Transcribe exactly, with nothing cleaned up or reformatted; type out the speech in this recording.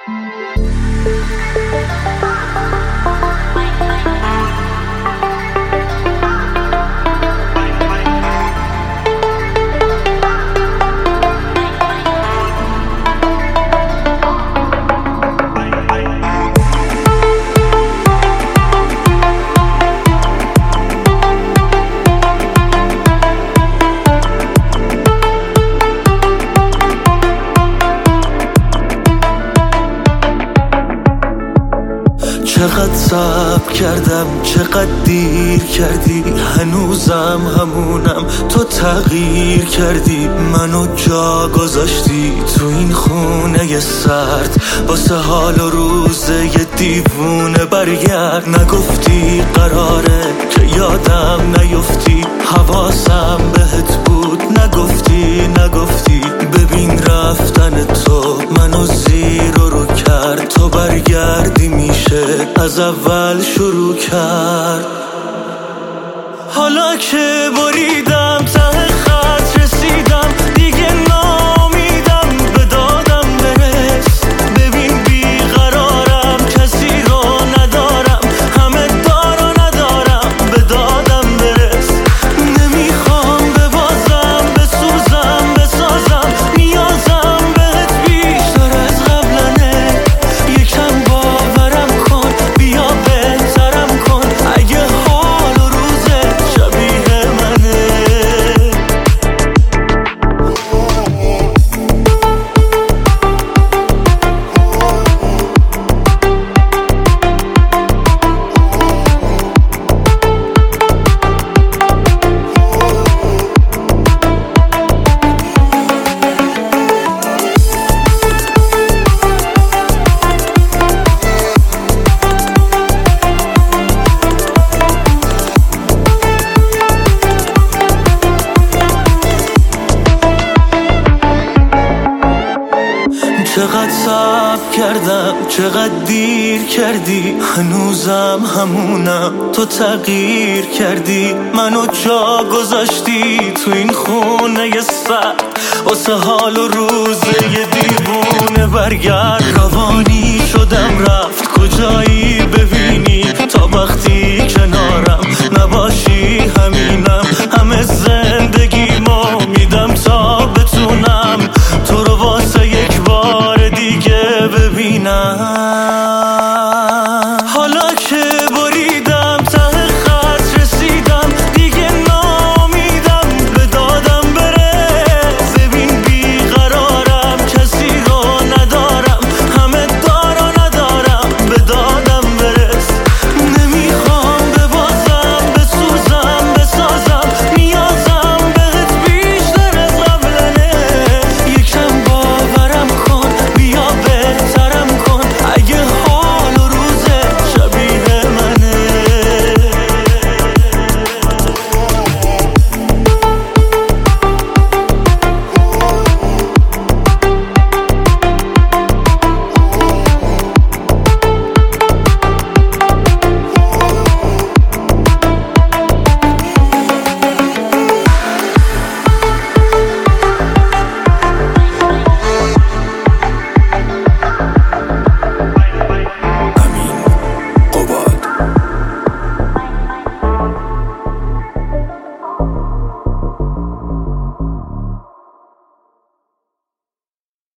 چقدر صبر کردم، چقدر دیر کردی، هنوزم همونم، تو تغییر کردی، منو جا گذاشتی تو این خونه سرد، واسه حال و روزه یه دیوونه برگرد. نگفتی قراره که یادم نیفتی، حواسم بهت بود، نگفتی نگفتی ببین رفتن تو منو زیر و رو کرد، تو برگردی میشه از اول شروع کرد. حالا که بریدم ته خط رسیدم، دیگه نامیدم به دادم برس. ببین بیقرارم، کسی رو ندارم، همه دارو ندارم، به دادم برس. نمیخوام ببازم، بسوزم، بسازم، نیازم بهت بیشتر از قبلنه. یکم باورم کن، بیا بهترم کن، اگه حال و روزت شبیه منه. چقدر صبر کردم، چقدر دیر کردی، هنوزم همونم، تو تغییر کردی، منو جا گذاشتی تو این خونه سرد، واسه حال و روزه یه دیوونه برگرد. روانی شدم رفت کجایی ببینی، تا وقتی کنارم نباشی